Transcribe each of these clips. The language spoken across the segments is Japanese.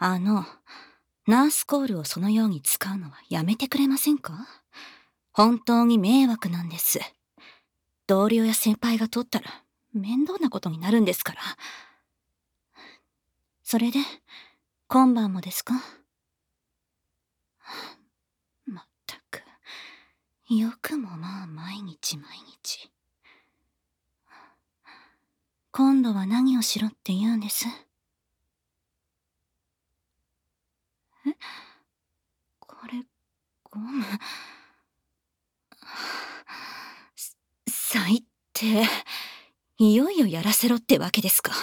ナースコールをそのように使うのはやめてくれませんか？本当に迷惑なんです。同僚や先輩が取ったら面倒なことになるんですから。それで、今晩もですか？まったく、よくもまあ毎日毎日。今度は何をしろって言うんです？これ、ゴム。最低。いよいよやらせろってわけですか。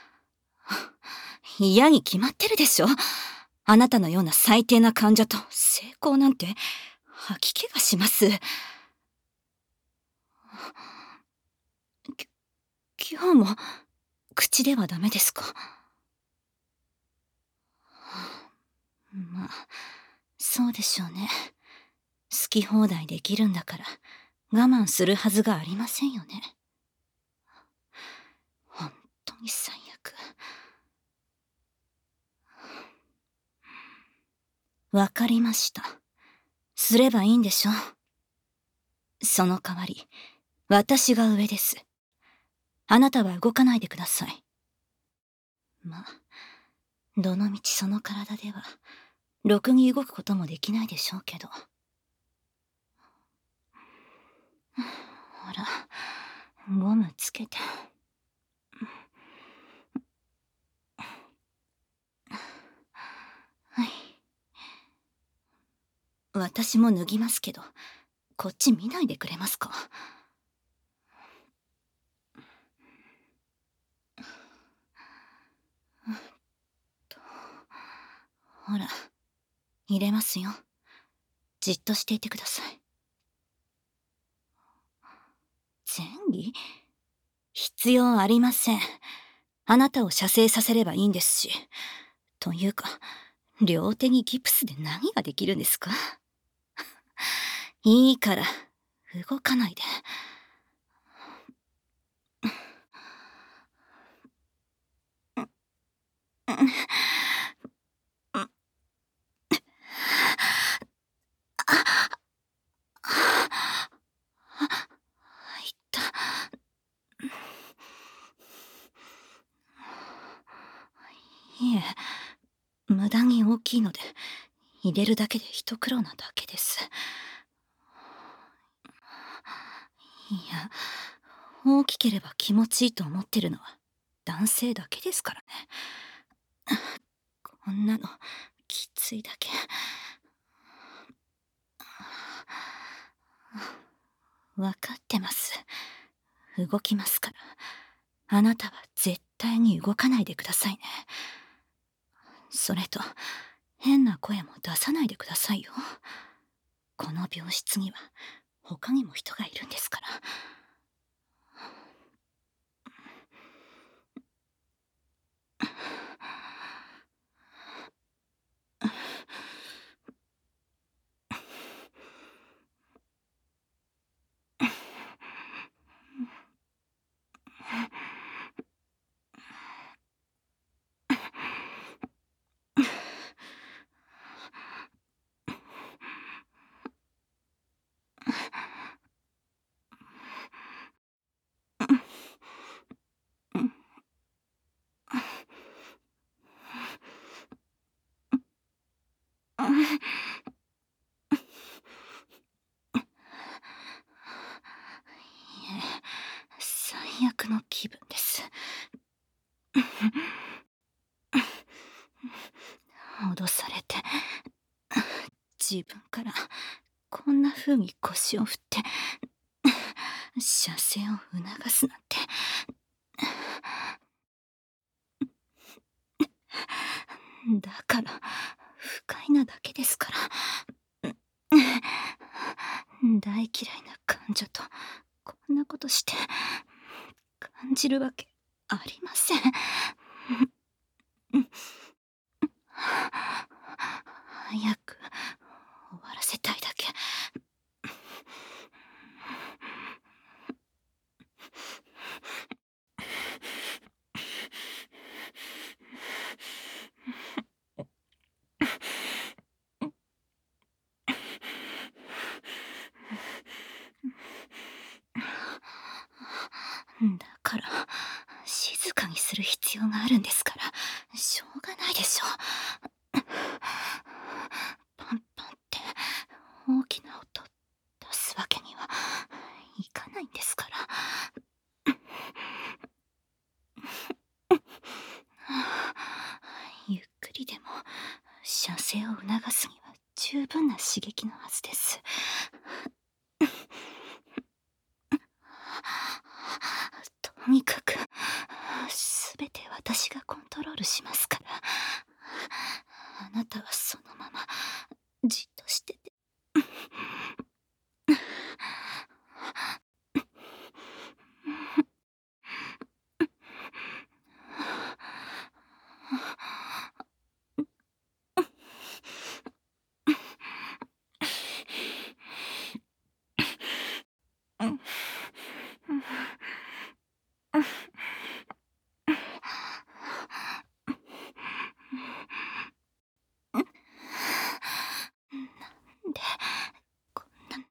嫌に決まってるでしょ。あなたのような最低な患者と成功なんて吐き気がします。今日も口ではダメですか？まあ、そうでしょうね。好き放題できるんだから我慢するはずがありませんよね。本当に最悪。わかりました。すればいいんでしょ。その代わり、私が上です。あなたは動かないでください。まあ、どのみちその体では、ろくに動くこともできないでしょうけど。ほら、ゴムつけて。はい。私も脱ぎますけど、こっち見ないでくれますか？ほら、入れますよ。じっとしていてください。前儀？必要ありません。あなたを射精させればいいんですし。というか、両手にギプスで何ができるんですか？いいから、動かないで。いった。いえ、無駄に大きいので、入れるだけで一苦労なだけです。いや、大きければ気持ちいいと思ってるのは男性だけですからね。こんなのきついだけ。わかってます。動きますから。あなたは絶対に動かないでくださいね。それと、変な声も出さないでくださいよ。この病室には他にも人がいるんですから。最悪の気分です。脅されて、自分からこんな風に腰を振って射精を促すなんて。だから不快なだけですから。大嫌いな患者とこんなことして感じるわけありません。早く終わらせたいだけ。 だから、静かにする必要があるんですから、しょうがないでしょ。パンパンって大きな音出すわけにはいかないんですから。ゆっくりでも射精を促すには十分な刺激のはずです。とにかく全て私がコントロールしますから、あなたはそのままじっとしてて。で、こんなゆっ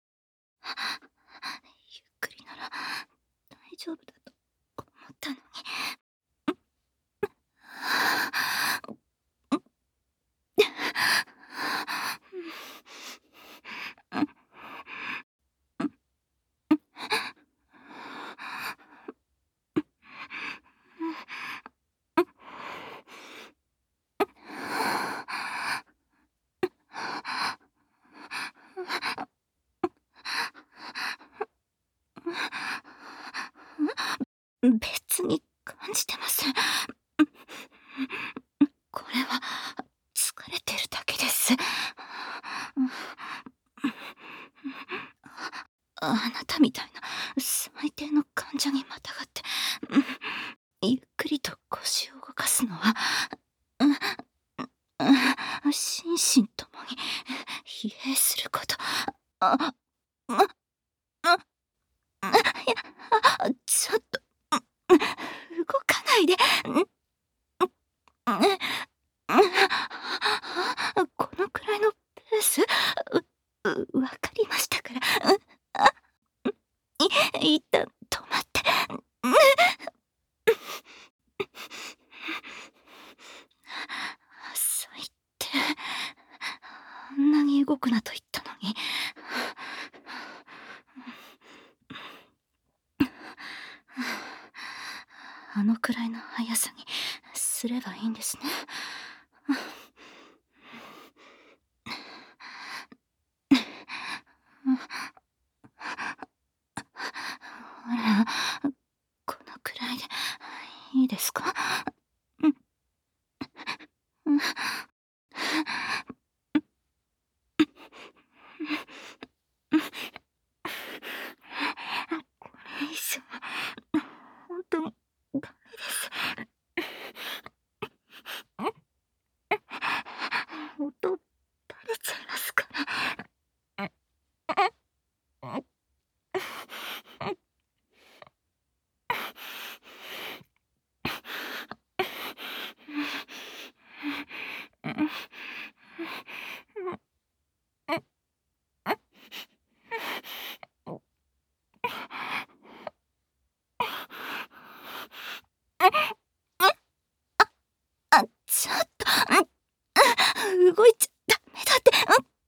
くりなら大丈夫だと思ったのに。別に感じてません。これは疲れてるだけです。あなたみたいな最低の患者にまたがって、ゆっくりと腰を動かすのは、心身ともに疲弊すること。あ、いや、ちょっと、動かないで。このくらいのペース、わかりましたから。一旦止まって。最低。あんなに動くなと言ったのに。あのくらいの速さにすればいいんですね。ほら、このくらいでいいですか？これ以上本当にダメです。音バレちゃいますから。ちょっと、動いちゃダメだって。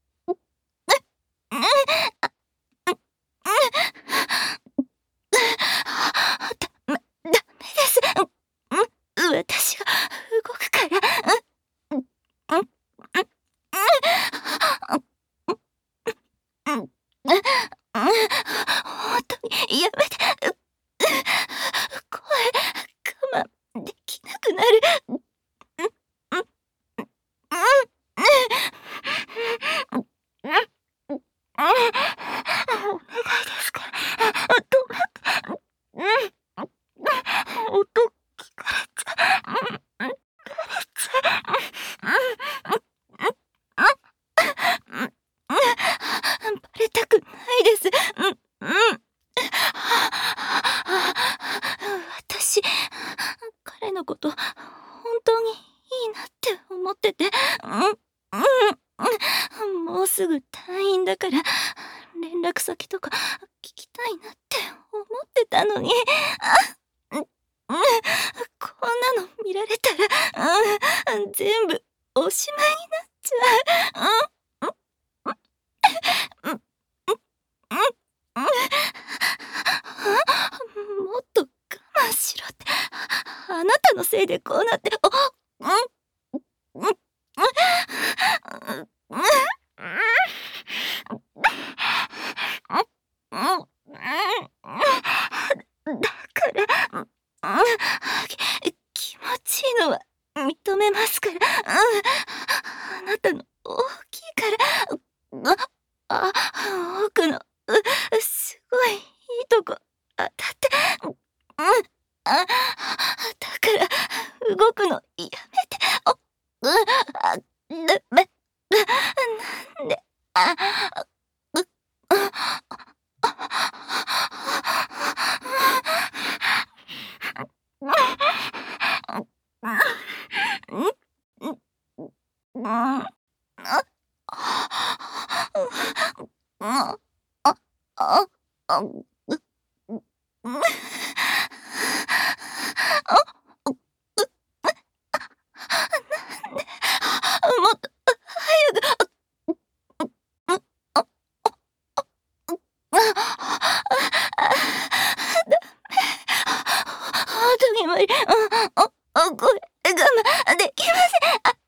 ダメです。私が動くから。本当にやめて。声我慢できなくなる。お願いですから、止まって。音聞かれちゃバレちゃバレたくないです。私、彼のこと本当にいいなって思ってて、もうすぐ退院だから連絡先とか聞きたいなって思ってたのに。 全部おしまいになっちゃう。もっと我慢しろって。あなたのせいでこうなって。だから、気持ちいいのは認めますから。あなたの大きいから。奥のすごいいいとこ当たって。だから動くのやめて。なんで。もっと早く。本当に無理。これ我慢できません。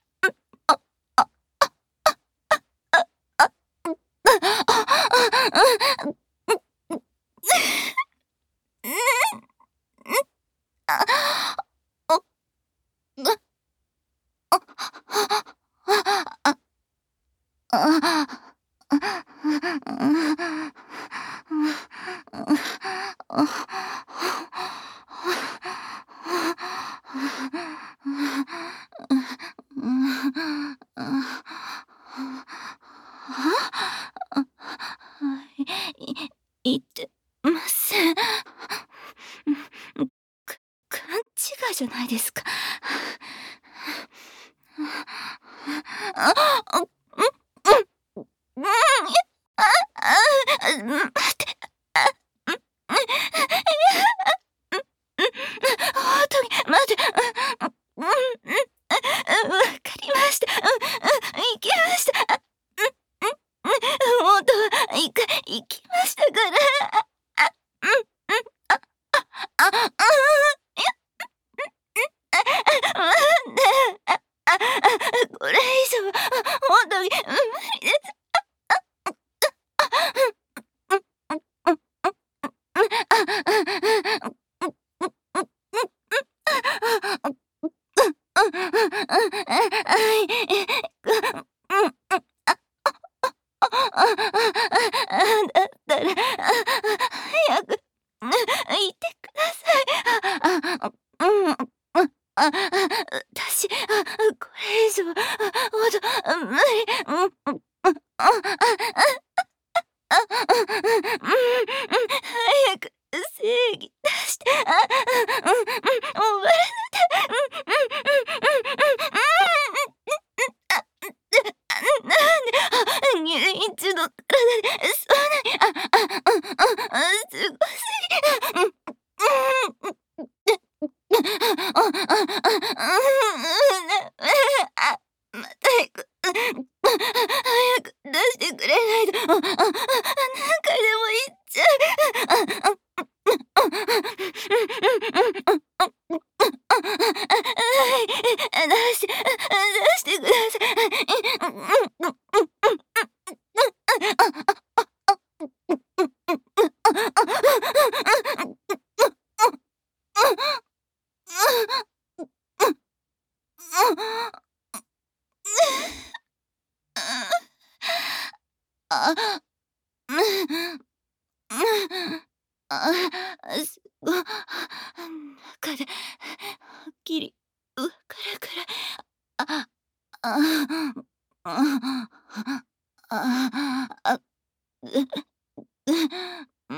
言ってません。勘違いじゃないですか。待って。本当に待って。わかりました。行きました。本当は一回行きましたから。これ以上本当に無理です。だったら早く言ってください。私これ以上無理。早く正義出して。終わらせて。なんで入院中の体でそんなにすごすぎ。また早く出してくれないと何回でも言っちゃう。出してください。すご中ではっきりわかるくらい。あああああうん。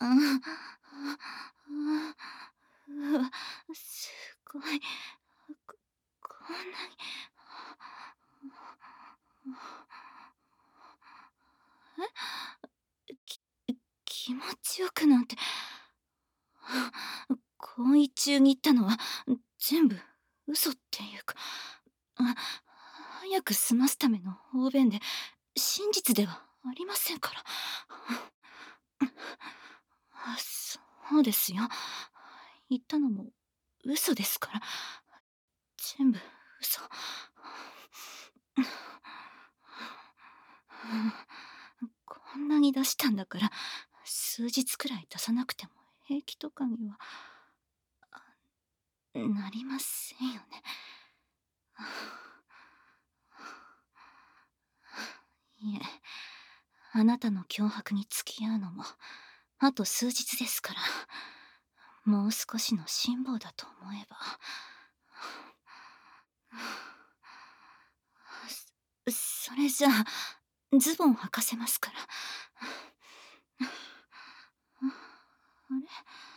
すごい 1億なんて。行為中に言ったのは全部嘘っていうか、早く済ますための方便で真実ではありませんから。そうですよ。言ったのも嘘ですから。全部嘘。こんなに出したんだから、数日くらい出さなくても平気とかにはなりませんよね。いえ、あなたの脅迫に付き合うのもあと数日ですから、もう少しの辛抱だと思えば。それじゃあズボン履かせますから。あれ、